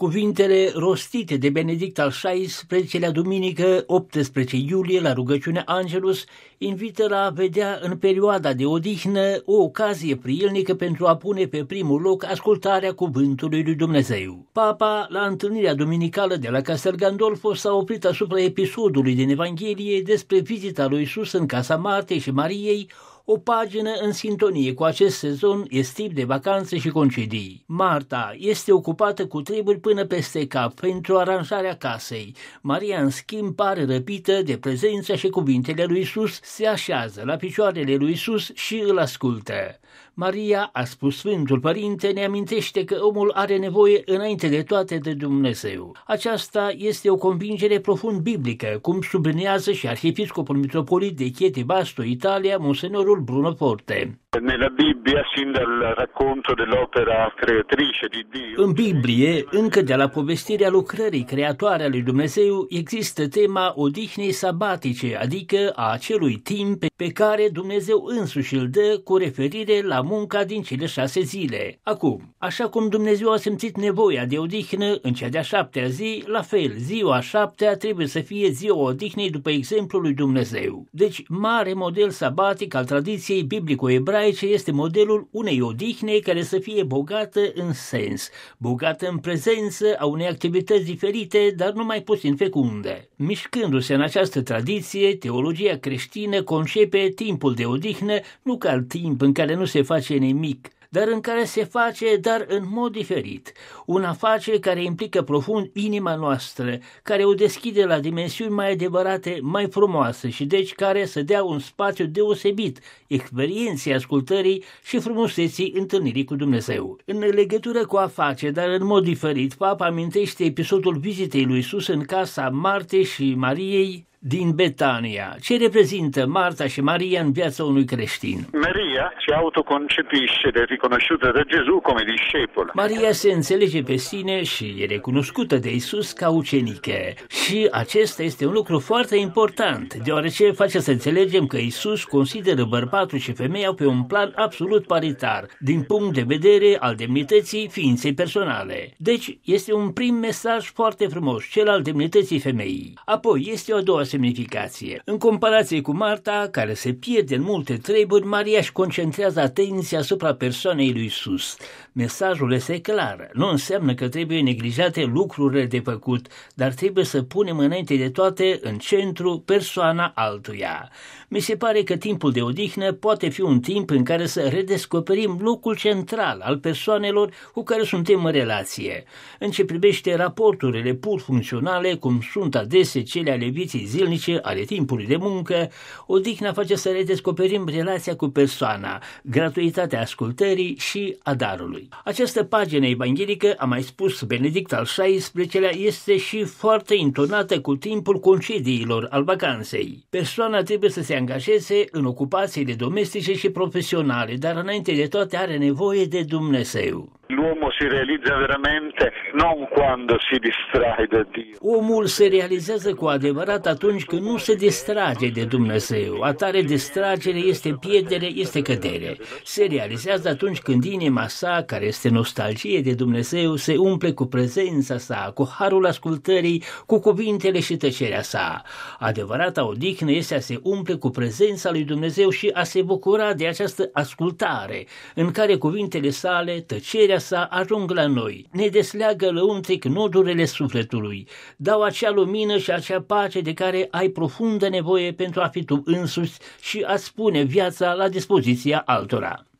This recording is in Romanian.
Cuvintele rostite de Benedict al XVI-lea duminică 18 iulie la rugăciunea Angelus invită la a vedea în perioada de odihnă o ocazie prielnică pentru a pune pe primul loc ascultarea cuvântului lui Dumnezeu. Papa, la întâlnirea duminicală de la Castel Gandolfo, s-a oprit asupra episodului din Evanghelie despre vizita lui Iisus în casa Martei și Mariei, o pagină în sintonie cu acest sezon estiv de vacanțe și concedii. Marta este ocupată cu treburi până peste cap pentru aranjarea casei. Maria, în schimb, pare răpită de prezența și cuvintele lui Iisus, se așează la picioarele lui Iisus și îl ascultă. Maria, a spus Sfântul Părinte, ne amintește că omul are nevoie înainte de toate de Dumnezeu. Aceasta este o convingere profund biblică, cum sublinează și arhiepiscopul mitropolit de Chieti Vasto, Italia, monsenorul Bruno Forte. Nella Bibbia, sin dal racconto dell'opera creatrice di Dio. În Biblie, încă de la povestirea lucrării creatoare a lui Dumnezeu, există tema odihnei sabatice, adică a acelui timp pe care Dumnezeu însuși îl dă cu referire la munca din cele 6 zile. Acum, așa cum Dumnezeu a simțit nevoia de odihnă în cea de-a 7-a zi, la fel, ziua a 7-a trebuie să fie ziua odihnei după exemplul lui Dumnezeu. Deci, mare model sabatic al tradiției biblico-ebraice este modelul unei odihne care să fie bogată în sens, bogată în prezență a unei activități diferite, dar nu mai puțin fecunde. Mișcându-se în această tradiție, teologia creștină concepe timpul de odihnă nu ca timp în care nu se face nimic, dar în care se face, dar în mod diferit. Un afacere care implică profund inima noastră, care o deschide la dimensiuni mai adevărate, mai frumoase și deci care să dea un spațiu deosebit experienței ascultării și frumuseții întâlnirii cu Dumnezeu. În legătură cu afaceri, dar în mod diferit, Papa amintește episodul vizitei lui Iisus în casa Martei și Mariei din Betania. Ce reprezintă Marta și Maria în viața unui creștin? Maria si autoconcepisce ed è riconosciuta da Gesù come discepola. Maria se înțelege pe sine și e recunoscută de Iisus ca ucenică. Și acesta este un lucru foarte important, deoarece face să înțelegem că Iisus consideră bărbatul și femeia pe un plan absolut paritar, din punct de vedere al demnității ființei personale. Deci, este un prim mesaj foarte frumos, cel al demnității femeii. Apoi, este o a doua semnificație. În comparație cu Marta, care se pierde în multe treburi, Maria își concentrează atenția asupra persoanei lui Iisus. Mesajul este clar. Nu înseamnă că trebuie neglijate lucrurile de făcut, dar trebuie să punem înainte de toate în centru persoana altuia. Mi se pare că timpul de odihnă poate fi un timp în care să redescoperim locul central al persoanelor cu care suntem în relație. În ce privește raporturile pur funcționale, cum sunt adesea cele ale vieții zilnice, ale timpului de muncă, odihna face să redescoperim relația cu persoana, gratuitatea ascultării și a darului. Această pagină evanghelică, a mai spus Benedict al XVI-lea, este și foarte intonată cu timpul concediilor, al vacanței. Persoana trebuie să se angajeze în ocupațiile domestice și profesionale, dar înainte de toate are nevoie de Dumnezeu. L'uomo si realizza veramente non quando si distrae da Dio. Omul se realizează cu adevărat atunci când nu se distrage de Dumnezeu. Atare distragere este pierdere, este cădere. Se realizează atunci când inima sa, care este nostalgie de Dumnezeu, se umple cu prezența sa, cu harul ascultării, cu cuvintele și tăcerea sa. Adevărata odihnă este a se umple cu prezența lui Dumnezeu și a se bucura de această ascultare, în care cuvintele sale, tăcerea sa ajung la noi, ne desleagă lăuntric nodurile sufletului, dau acea lumină și acea pace de care ai profundă nevoie pentru a fi tu însuți și a-ți pune viața la dispoziția altora.